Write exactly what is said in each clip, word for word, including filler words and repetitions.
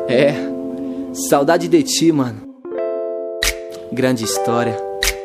É, saudade de ti, mano. Grande história.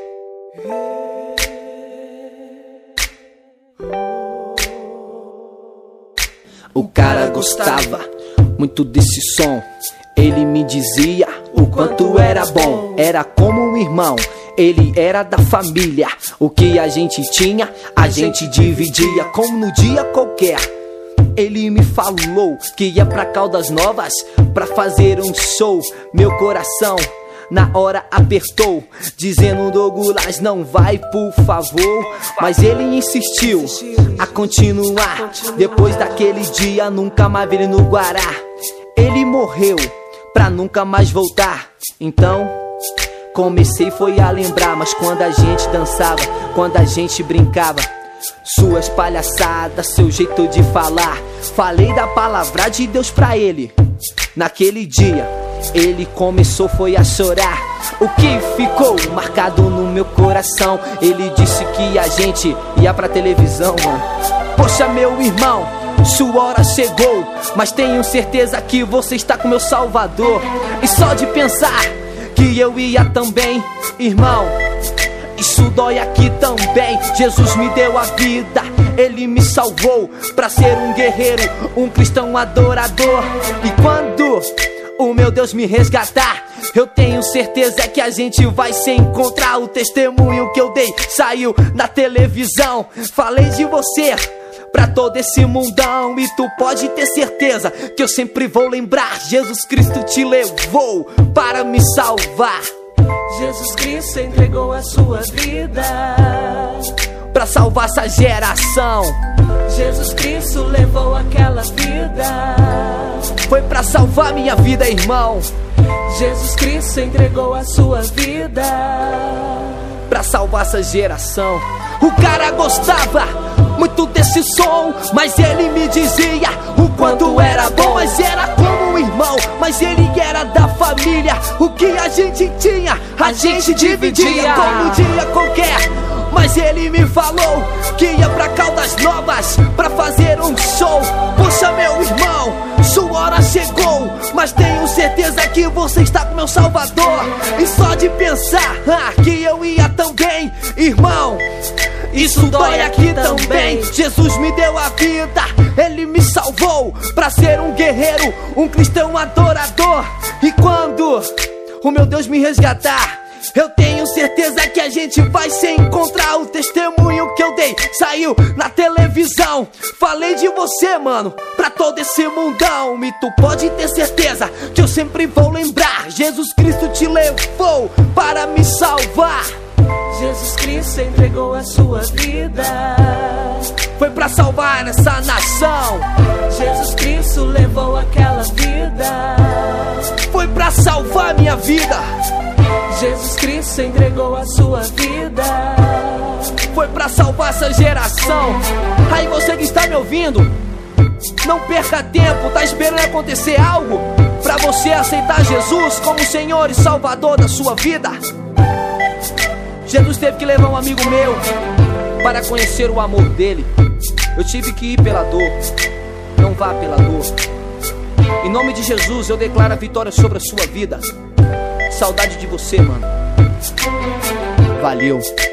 O cara gostava muito desse som. Ele me dizia o quanto era bom. Era como um irmão, ele era da família. O que a gente tinha, a gente dividia como no dia qualquer. Ele me falou que ia pra Caldas Novas pra fazer um show. Meu coração na hora apertou, dizendo: Douglas, não vai, por favor. Mas ele insistiu a continuar. Depois daquele dia nunca mais vi ele no Guará. Ele morreu pra nunca mais voltar. Então comecei foi a lembrar. Mas quando a gente dançava, quando a gente brincava, suas palhaçadas, seu jeito de falar. Falei da palavra de Deus pra ele. Naquele dia ele começou foi a chorar. O que ficou marcado no meu coração, ele disse que a gente ia pra televisão, mano. Poxa, meu irmão, sua hora chegou, mas tenho certeza que você está com meu Salvador. E só de pensar que eu ia também, irmão, isso dói aqui também. Jesus me deu a vida, ele me salvou pra ser um guerreiro, um cristão adorador. E quando o meu Deus me resgatar, eu tenho certeza que a gente vai se encontrar. O testemunho que eu dei saiu na televisão. Falei de você pra todo esse mundão, e tu pode ter certeza que eu sempre vou lembrar. Jesus Cristo te levou para me salvar. Jesus Cristo entregou a sua vida pra salvar essa geração. Jesus Cristo levou aquela vida, foi pra salvar minha vida, irmão. Jesus Cristo entregou a sua vida pra salvar essa geração. O cara gostava muito desse som, mas ele me dizia o quanto era bom. Mas era como um irmão, mas ele era da família. O que a gente tinha, a gente dividia como um dia qualquer. Mas ele me falou que ia pra Caldas Novas pra fazer um show. Poxa, meu irmão, sua hora chegou, mas tenho certeza que você está com meu Salvador. E só de pensar ah, que eu ia também, irmão, isso dói aqui também. Jesus me deu a vida, ele me salvou pra ser um guerreiro, um cristão adorador. E quando o meu Deus me resgatar, eu tenho certeza que a gente vai se encontrar. O testemunho que eu dei saiu na televisão. Falei de você, mano, pra todo esse mundão. E tu pode ter certeza que eu sempre vou lembrar. Jesus Cristo te levou para me salvar. Jesus Cristo entregou a sua vida, foi pra salvar essa nação. Jesus Cristo levou aquela vida, foi pra salvar minha vida. Jesus Cristo entregou a sua vida, foi pra salvar essa geração. Aí você que está me ouvindo, não perca tempo, tá esperando acontecer algo pra você aceitar Jesus como Senhor e Salvador da sua vida? Jesus teve que levar um amigo meu para conhecer o amor dele. Eu tive que ir pela dor, não vá pela dor. Em nome de Jesus eu declaro a vitória sobre a sua vida. Saudade de você, mano. Valeu.